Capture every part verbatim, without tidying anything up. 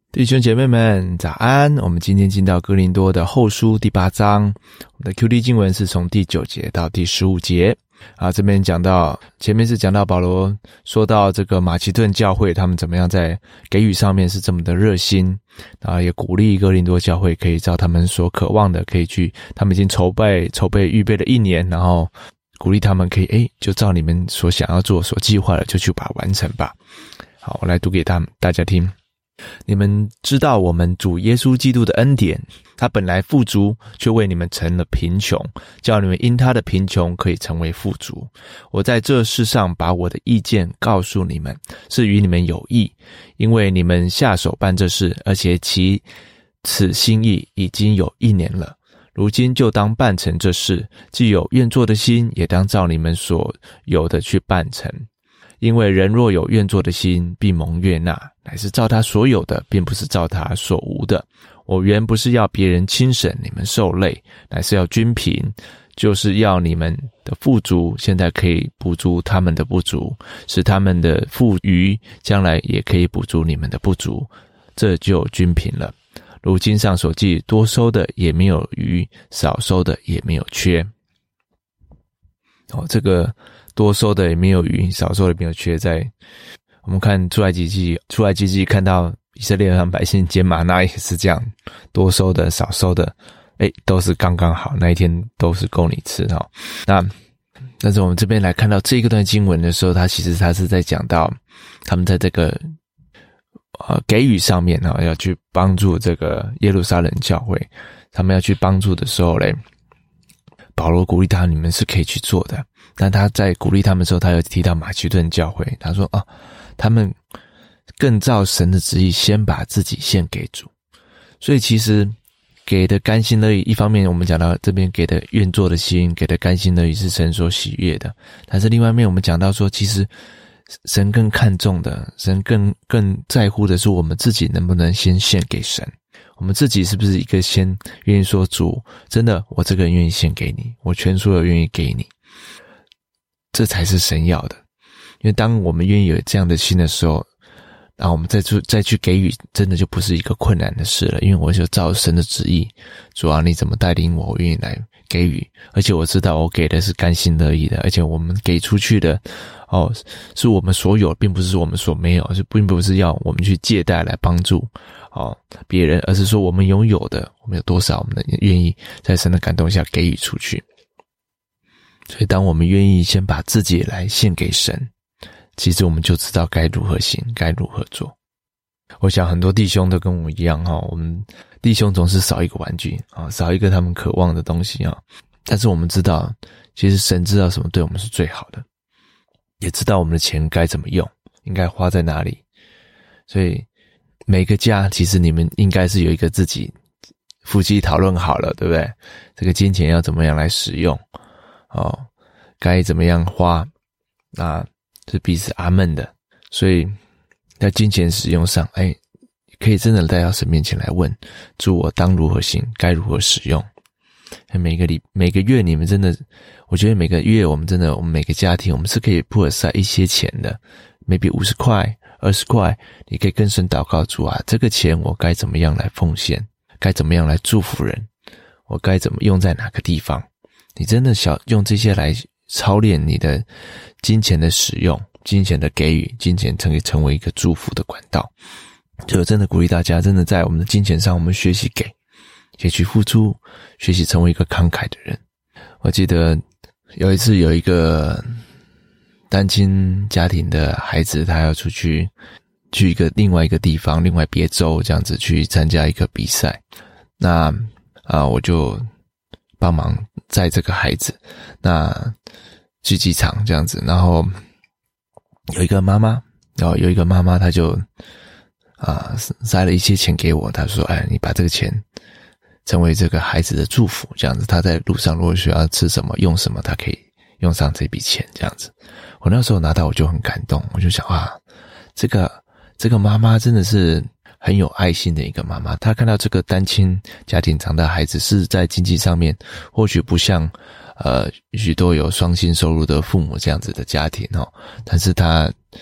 弟兄姐妹们早安，我们今天进到哥林多的后书第八章，我们的 Q D 经文是从第九节到第十五节啊。这边讲到前面是讲到保罗说到这个马其顿教会他们怎么样在给予上面是这么的热心，然后也鼓励哥林多教会可以照他们所渴望的可以去，他们已经筹备筹备预备了一年，然后鼓励他们可以诶就照你们所想要做所计划的就去把它完成吧。好，我来读给他们大家听。你们知道我们主耶稣基督的恩典，他本来富足，却为你们成了贫穷，叫你们因他的贫穷可以成为富足。我在这世上把我的意见告诉你们，是与你们有益，因为你们下手办这事，而且其此心意已经有一年了。如今就当办成这事，既有愿做的心，也当照你们所有的去办成。因为人若有愿做的心，必蒙悦纳，乃是照他所有的，并不是照他所无的。我原不是要别人轻省你们受累，乃是要均平，就是要你们的富足现在可以补足他们的不足，使他们的富余将来也可以补足你们的不足，这就均平了。如经上所记，多收的也没有余，少收的也没有缺。哦，这个多收的也没有余，少收的也没有缺，在我们看出埃及记，出埃及记看到以色列人百姓捡玛纳也是这样，多收的少收的诶都是刚刚好，那一天都是够你吃齁。那但是我们这边来看到这个段经文的时候，它其实它是在讲到他们在这个呃给予上面齁，要去帮助这个耶路撒冷教会，他们要去帮助的时候嘞，保罗鼓励他，你们是可以去做的。但他在鼓励他们的时候，他有提到马其顿教会，他说啊，他们更照神的旨意，先把自己献给主。所以其实给的甘心乐意，一方面我们讲到这边给的愿做的心，给的甘心乐意是神所喜悦的，但是另外一面我们讲到说，其实神更看重的，神更更在乎的是我们自己能不能先献给神。我们自己是不是一个先愿意说，主真的我这个人愿意献给你，我全所有愿意给你，这才是神要的。因为当我们愿意有这样的心的时候，然后我们再去再去给予，真的就不是一个困难的事了。因为我就照神的旨意，主啊你怎么带领我，我愿意来给予，而且我知道我给的是甘心乐意的，而且我们给出去的哦，是我们所有，并不是我们所没有，是并不是要我们去借贷来帮助哦别人，而是说我们拥有的，我们有多少，我们愿意在神的感动下给予出去。所以当我们愿意先把自己来献给神，其实我们就知道该如何行，该如何做。我想很多弟兄都跟我一样齁，我们弟兄总是少一个玩具啊，少一个他们渴望的东西啊。但是我们知道，其实神知道什么对我们是最好的，也知道我们的钱该怎么用，应该花在哪里。所以每个家其实你们应该是有一个自己夫妻讨论好了，对不对？这个金钱要怎么样来使用哦，该怎么样花，那是彼此阿们的。所以在金钱使用上，哎，可以真的带到神面前来问，主我当如何行，该如何使用。每个礼每个月你们真的，我觉得每个月我们真的，我们每个家庭我们是可以 put aside 一些钱的 maybe 五十块二十块，你可以跟神祷告，主啊这个钱我该怎么样来奉献，该怎么样来祝福人，我该怎么用在哪个地方。你真的想用这些来操练你的金钱的使用，金钱的给予，金钱可以成为一个祝福的管道。就真的鼓励大家，真的在我们的金钱上我们学习给，学习付出，学习成为一个慷慨的人。我记得有一次有一个单亲家庭的孩子，他要出去去一个另外一个地方，另外别州这样子去参加一个比赛。那啊，我就帮忙载这个孩子，那去机场这样子，然后有一个妈妈，然后有一个妈妈她就啊塞了一些钱给我，她说哎，你把这个钱成为这个孩子的祝福，这样子他在路上如果需要吃什么用什么，他可以用上这笔钱这样子。我那时候拿到我就很感动，我就想啊，这个这个妈妈真的是很有爱心的一个妈妈。她看到这个单亲家庭长大的孩子是在经济上面或许不像呃许多有双薪收入的父母这样子的家庭哦，但是她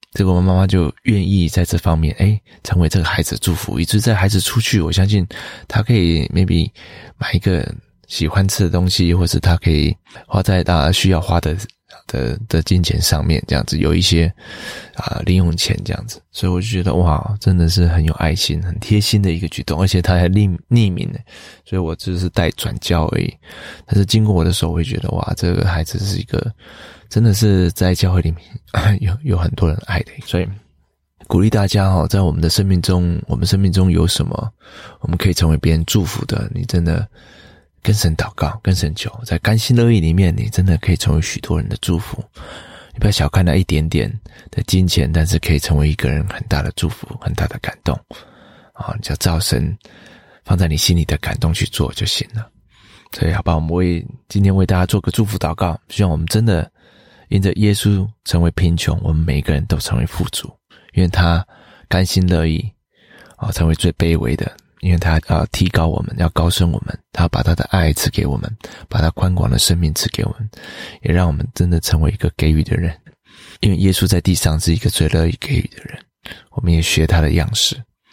这个妈妈就愿意在这方面诶成为这个孩子的祝福，以致在孩子出去，我相信他可以 maybe 买一个喜欢吃的东西，或是他可以花在他需要花的的的金钱上面，这样子有一些啊、呃、零用钱这样子。所以我就觉得哇，真的是很有爱心很贴心的一个举动，而且他还匿匿名的，所以我只是带转交而已，但是经过我的手，我会觉得哇，这个孩子是一个真的是在教会里面有有很多人爱的。所以鼓励大家哦，在我们的生命中，我们生命中有什么我们可以成为别人祝福的，你真的跟神祷告，跟神求，在甘心乐意里面，你真的可以成为许多人的祝福。你不要小看那一点点的金钱，但是可以成为一个人很大的祝福，很大的感动啊！你就照神放在你心里的感动去做就行了。所以好吧，我们为今天为大家做个祝福祷告，希望我们真的因着耶稣成为贫穷，我们每一个人都成为富足，因为他甘心乐意啊，成为最卑微的，因为他要提高我们，要高升我们，他要把他的爱赐给我们，把他宽广的生命赐给我们，也让我们真的成为一个给予的人。因为耶稣在地上是一个最乐意给予的人，我们也学他的样式。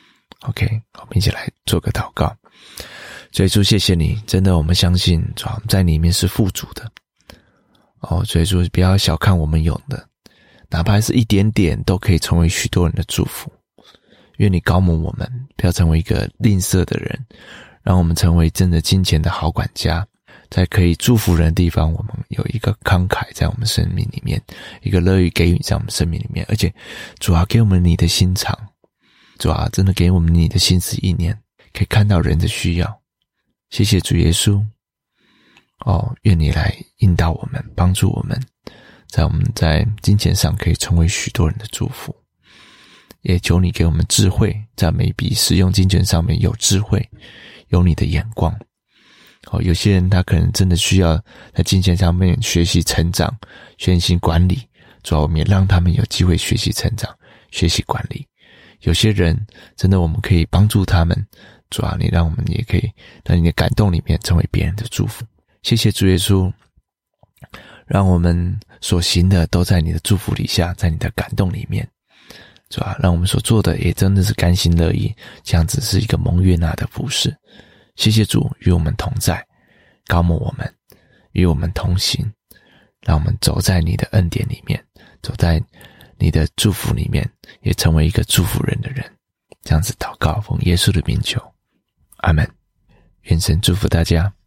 OK， 我们一起来做个祷告。主耶稣，谢谢你，真的我们相信主，我们在里面是富足的哦。主耶稣，不要小看我们有的，哪怕是一点点都可以成为许多人的祝福。愿你高牧我们，不要成为一个吝啬的人，让我们成为真的金钱的好管家，在可以祝福人的地方，我们有一个慷慨在我们生命里面，一个乐于给予在我们生命里面。而且主啊，给我们你的心肠，主啊，真的给我们你的心思意念，可以看到人的需要。谢谢主耶稣哦，愿你来引导我们，帮助我们，在我们在金钱上可以成为许多人的祝福。也求你给我们智慧，在每笔使用金钱上面有智慧，有你的眼光。哦，有些人他可能真的需要在金钱上面学习成长，学习管理，主要我们也让他们有机会学习成长，学习管理。有些人真的我们可以帮助他们，主要你让我们也可以在你的感动里面成为别人的祝福。谢谢主耶稣，让我们所行的都在你的祝福底下，在你的感动里面，主啊，让我们所做的也真的是甘心乐意，这样子是一个蒙悦纳的服事。谢谢主与我们同在，高牧我们，与我们同行，让我们走在你的恩典里面，走在你的祝福里面，也成为一个祝福人的人。这样子祷告，奉耶稣的名求，阿们。愿神祝福大家。